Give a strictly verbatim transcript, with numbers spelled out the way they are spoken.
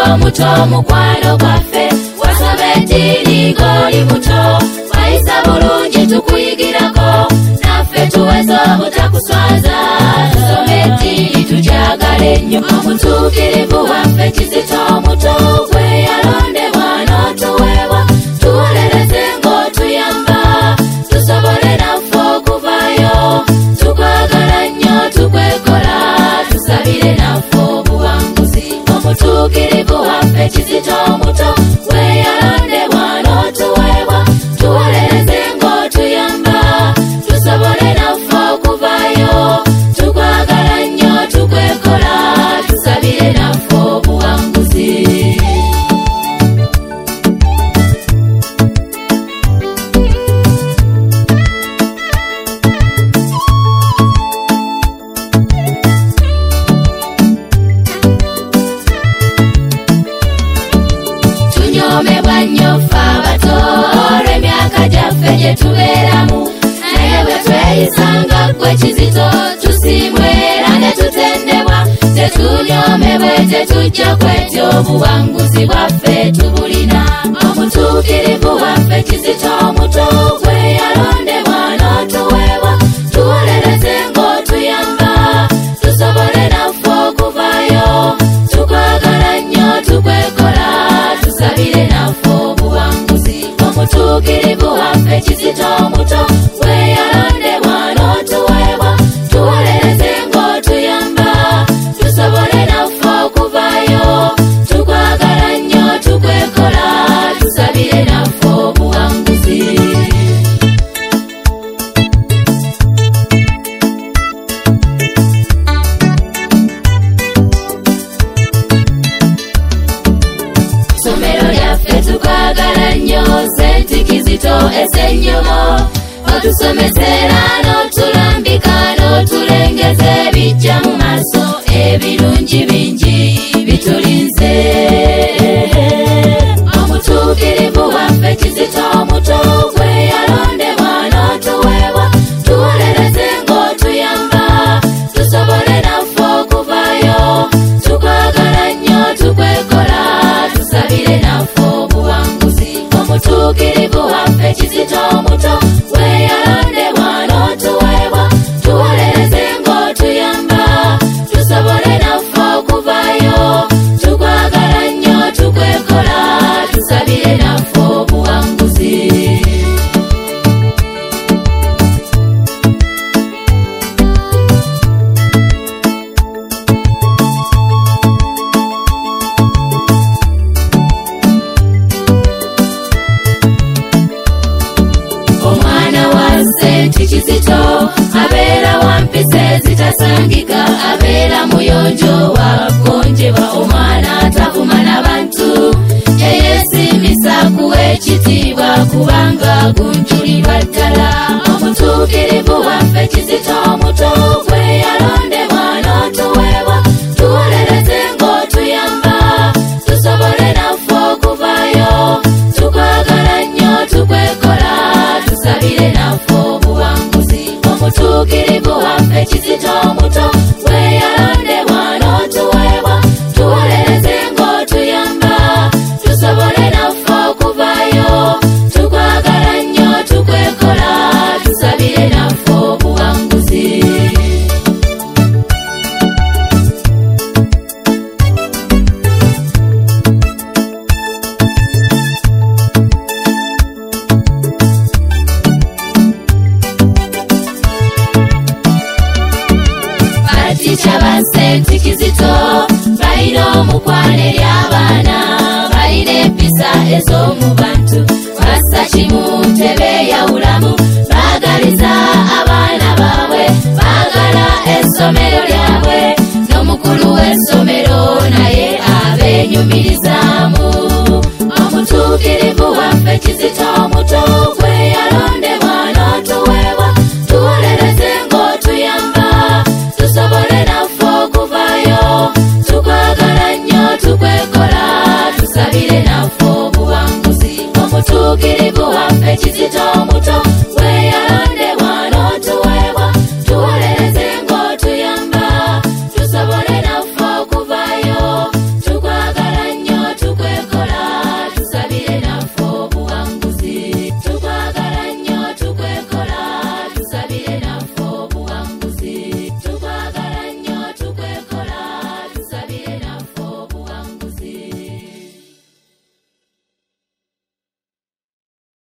muto mukwano gwaffe wasoma eddiini ng'oli muto wayisa bulungi tukuyigirako naffe tuweza obutakuswaza tusoma eddiini tugyagala ennyo omutuukirivu waffe Kizito muto gwe yalondebwa n'otuweebwa tuwolereze ng'otuyamba tusobole naffe okuvaayo tukwagala nnyo tukwekola tusabire naffe obuwanguzi omutuukirivu waffe Kizito muto gwe yalondebwa n'otuweebwa tuwolereze ng'otuyamba tusobole naffe okuvaayo tukwagala nnyo tukwekola tusabire naffe obuwanguzi. Tunyomebwa nnyo ffe abato olw'emyaka gyaffe gye tubeeramu naye bwe tweyisanga ggwe Kizito tusiimwe era ne tutendebwa tetunyomebwe tetujja kwetya obuwanguzi bwaffe tubulina omutuukirivu waffe Kizito muto gwe yalondebwa n'otuweebwa tuwolereze ng'otuyamba tusobole naffe okuvaayo tukwagala nnyo tukwekola tusabire naffe obuwanguzi omutuukirivu waffe Kizito muto gwe yalondebwa n'otuweebwa tuwolereze ng'otuyamba tusobole naffe okuvaayo tukwagala nnyo tukwekola tusabire naffe obuwanguzi. Somero lyaffe tukwagala nnyo Senti Kizito essenyomo otusomesera n'otulambika n'otulengeza ebijja mu maaso ebirungi bingi bitulinze omutuukirivu waffe Kizito muto gwe yalondebwa n'otuweebwa tuwolereze ng'otuyamba tusobole naffe okuvaayo tukwagala nnyo tukwekola tusabire naffe obuwanguzi omutuukirivu waffe Kizito muto gwe yalondebwa n'otuweebwa tuwolereze ng'otuyamba tusobole naffe okuvaayo tukwagala nnyo tukwekola tusabire naffe obuwanguzi. Omwana wa Senti Kizito abeera wa mpisa ezitasangika abeera muyonjo wagonjebwa omwana atavuma n'abantu eyeesiimisa kuwa ekitiibwa kubanga gunjulirwa ddala omutuukirivu waffe Kizito muto gwe yalondebwa n'otuweebwa tuwolereze ng'otuyamba tusobole naffe okuvaayo tukwagala nnyo tukwekola tusabire naffe obuwanguzi omutuukirivu waffe Kizito muto gwe yalondebwa n'otuweebwa tuwolereze ng'otuyamba tusobole naffe okuvaayo tukwagala nnyo tukwekola tusabire naffe obuwanguzi. Baticha ba Senti Kizito balina omukwano eri abaana balina empisa ez'omu bantu bassa kimu tebeeyawulamu baagaliza abaana baabwe baagala essomero lyabwe n'omukulu w'essomero naye abeenyumirizaamu omutuukirivu waffe Kizito muto